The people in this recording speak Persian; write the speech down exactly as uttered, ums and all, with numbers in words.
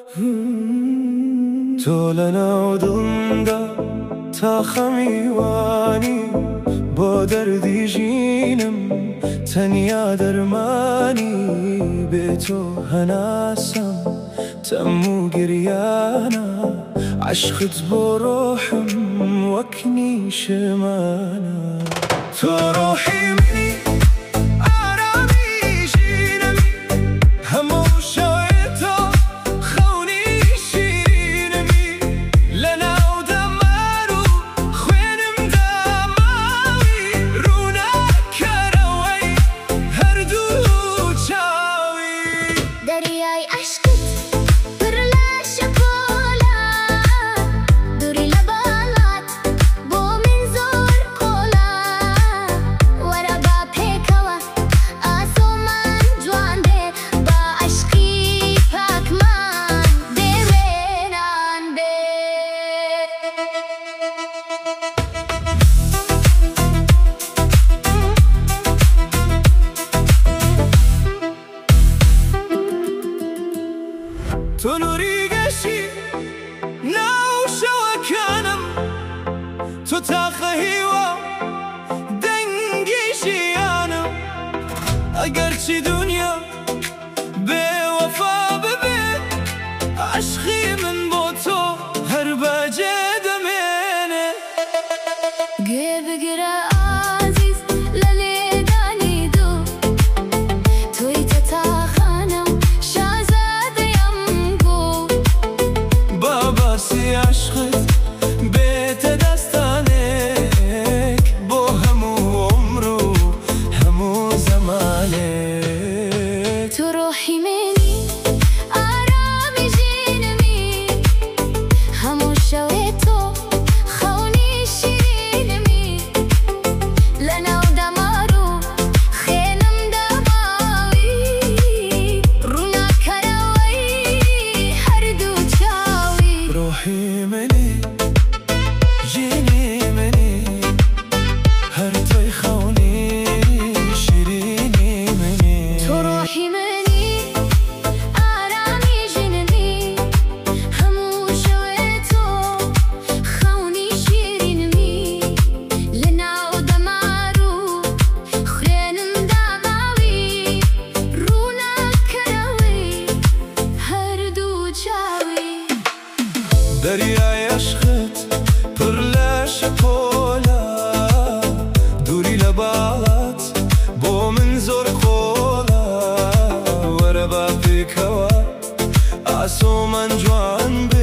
تۆ لە ناو دڵمدا تا خەمیوانی بۆ دەردی ژینم تەنیا دەرمانی بێ تۆ هەناسەم تەموو گریانە عەشقت بۆ ڕۆحم وەک نیشمانە تۆ ڕۆحی منی ئارامی ژینمی هەموو شەوێ تۆ خەونی شیرینمی لەناو دەمار و خوێنمدا ماوی ڕووناکەرەوەی هەردوو چاوی دەریای عەشقت پڕ لە شەپۆلە دووری لە باڵات بۆ من زۆر قۆڵە وەرە با پێکەوە ئاسۆمان جوان بێ با عەشقی پاکمان بێ وێران بێ تۆ نووری گەشی ناو شەوەکانم تۆ تاقە هیوا دەنگی ژیانم ئەگەرچی دونیا بێوەفا ببێ عەشقی من بۆ تۆ هەر بەجێ دەمێنێ گوێ بگرە ئازیز لە لێدانی دوو تۆی تەتاخانەم شازادەیەم بوو با باسی عەشقت بێتە دەستانێک بۆ هەموو عومر و هەموو زەمانێک تۆ ڕۆحی منی ئارامی ژینمی هەموو شەوێ تۆ خەونی شیرینمی لەناو دەمار و خوێنمدا ماوی ڕووناکەرەوەی هەردوو چاوی ڕۆحی منی ژینی منی هەر تۆی خەونی شیرینی منی تۆ ڕۆحی منی ئارامی ژینمی هەموو شەوێ تۆ خەونی شیرینمی لەناو دەمار و خوێنمدا ماوی ڕووناکەرەوەی هەردوو چاوی دەریای عەشقت پڕ لە شەپۆلە دووری لە باڵات بۆ من زۆر قۆڵە وەرە با پێکەوە ئاسۆمان جوان